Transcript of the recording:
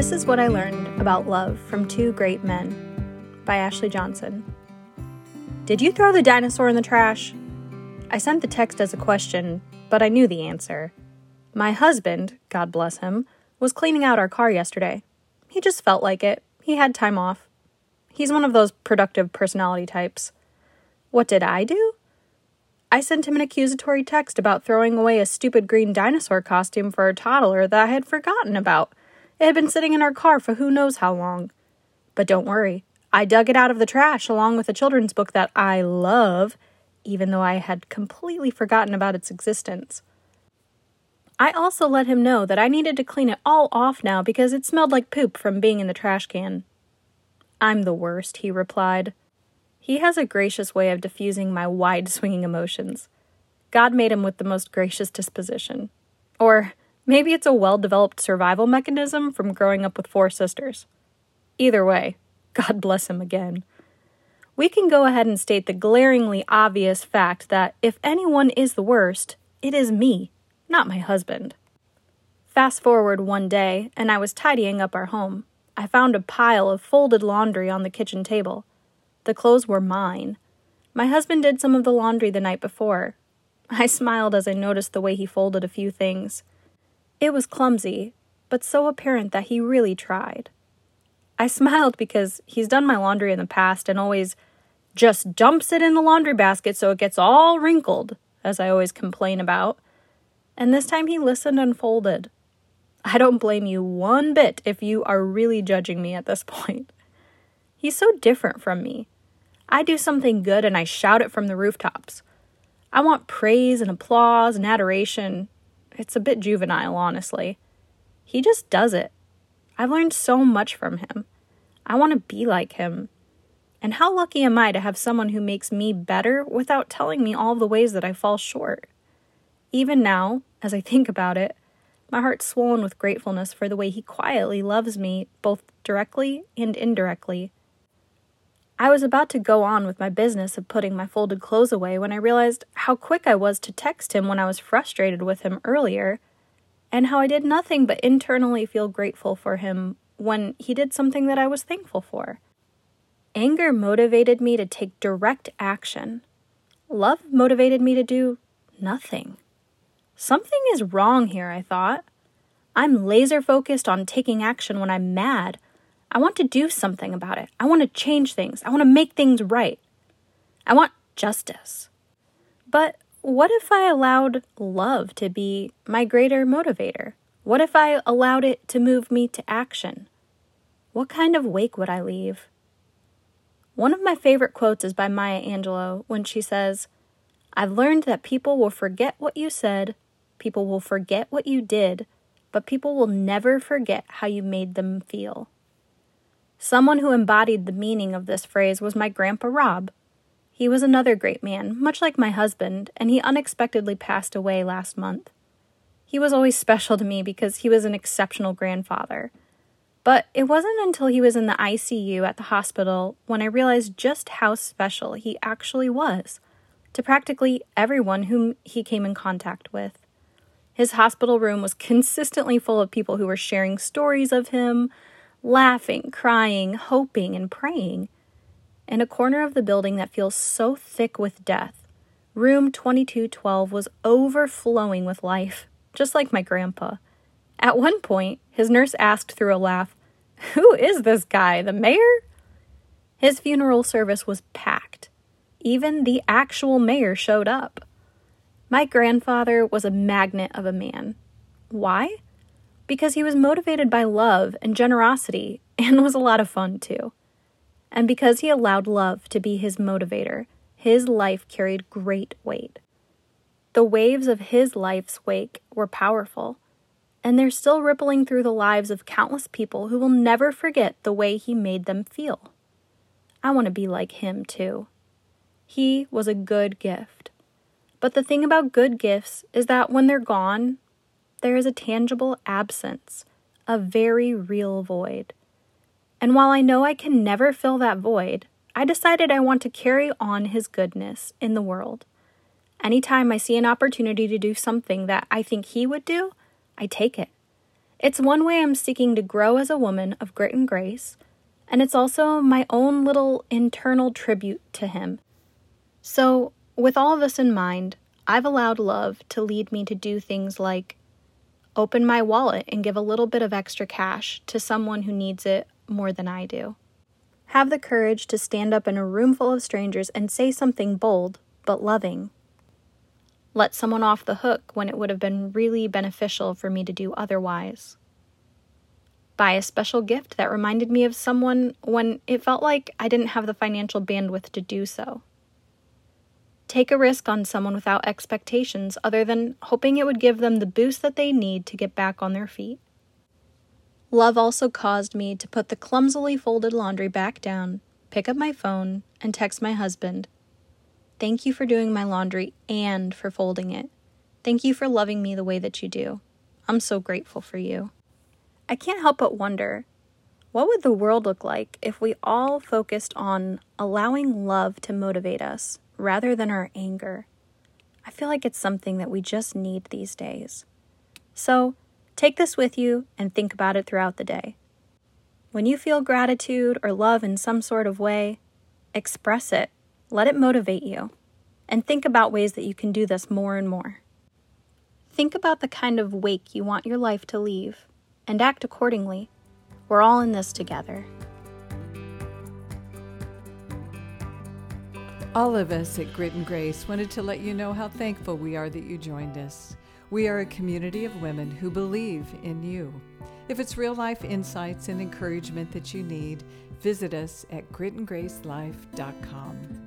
This is what I learned about love from Two Great Men by Ashley Johnson. Did you throw the dinosaur in the trash? I sent the text as a question, but I knew the answer. My husband, God bless him, was cleaning out our car yesterday. He just felt like it. He had time off. He's one of those productive personality types. What did I do? I sent him an accusatory text about throwing away a stupid green dinosaur costume for a toddler that I had forgotten about. It had been sitting in our car for who knows how long. But don't worry, I dug it out of the trash along with a children's book that I love, even though I had completely forgotten about its existence. I also let him know that I needed to clean it all off now because it smelled like poop from being in the trash can. I'm the worst, he replied. He has a gracious way of diffusing my wide-swinging emotions. God made him with the most gracious disposition. Or maybe it's a well-developed survival mechanism from growing up with 4 sisters. Either way, God bless him again. We can go ahead and state the glaringly obvious fact that if anyone is the worst, it is me, not my husband. Fast forward one day, and I was tidying up our home. I found a pile of folded laundry on the kitchen table. The clothes were mine. My husband did some of the laundry the night before. I smiled as I noticed the way he folded a few things. It was clumsy, but so apparent that he really tried. I smiled because he's done my laundry in the past and always just dumps it in the laundry basket so it gets all wrinkled, as I always complain about. And this time he listened and folded. I don't blame you one bit if you are really judging me at this point. He's so different from me. I do something good and I shout it from the rooftops. I want praise and applause and adoration. It's a bit juvenile, honestly. He just does it. I've learned so much from him. I want to be like him. And how lucky am I to have someone who makes me better without telling me all the ways that I fall short? Even now, as I think about it, my heart's swollen with gratefulness for the way he quietly loves me, both directly and indirectly. I was about to go on with my business of putting my folded clothes away when I realized how quick I was to text him when I was frustrated with him earlier, and how I did nothing but internally feel grateful for him when he did something that I was thankful for. Anger motivated me to take direct action. Love motivated me to do nothing. Something is wrong here, I thought. I'm laser focused on taking action when I'm mad. I want to do something about it. I want to change things. I want to make things right. I want justice. But what if I allowed love to be my greater motivator? What if I allowed it to move me to action? What kind of wake would I leave? One of my favorite quotes is by Maya Angelou when she says, "I've learned that people will forget what you said, people will forget what you did, but people will never forget how you made them feel." Someone who embodied the meaning of this phrase was my Grandpa Rob. He was another great man, much like my husband, and he unexpectedly passed away last month. He was always special to me because he was an exceptional grandfather. But it wasn't until he was in the ICU at the hospital when I realized just how special he actually was to practically everyone whom he came in contact with. His hospital room was consistently full of people who were sharing stories of him, laughing, crying, hoping, and praying. In a corner of the building that feels so thick with death, room 2212 was overflowing with life, just like my grandpa. At one point, his nurse asked through a laugh, "Who is this guy, the mayor?" His funeral service was packed. Even the actual mayor showed up. My grandfather was a magnet of a man. Why? Because he was motivated by love and generosity and was a lot of fun too. And because he allowed love to be his motivator, his life carried great weight. The waves of his life's wake were powerful, and they're still rippling through the lives of countless people who will never forget the way he made them feel. I want to be like him too. He was a good gift. But the thing about good gifts is that when they're gone, there is a tangible absence, a very real void. And while I know I can never fill that void, I decided I want to carry on his goodness in the world. Anytime I see an opportunity to do something that I think he would do, I take it. It's one way I'm seeking to grow as a woman of grit and grace, and it's also my own little internal tribute to him. So, with all this in mind, I've allowed love to lead me to do things like open my wallet and give a little bit of extra cash to someone who needs it more than I do. Have the courage to stand up in a room full of strangers and say something bold but loving. Let someone off the hook when it would have been really beneficial for me to do otherwise. Buy a special gift that reminded me of someone when it felt like I didn't have the financial bandwidth to do so. Take a risk on someone without expectations other than hoping it would give them the boost that they need to get back on their feet. Love also caused me to put the clumsily folded laundry back down, pick up my phone, and text my husband. Thank you for doing my laundry and for folding it. Thank you for loving me the way that you do. I'm so grateful for you. I can't help but wonder, what would the world look like if we all focused on allowing love to motivate us rather than our anger? I feel like it's something that we just need these days. So, take this with you and think about it throughout the day. When you feel gratitude or love in some sort of way, express it. Let it motivate you. And think about ways that you can do this more and more. Think about the kind of wake you want your life to leave and act accordingly. We're all in this together. All of us at Grit and Grace wanted to let you know how thankful we are that you joined us. We are a community of women who believe in you. If it's real-life insights and encouragement that you need, visit us at gritandgracelife.com.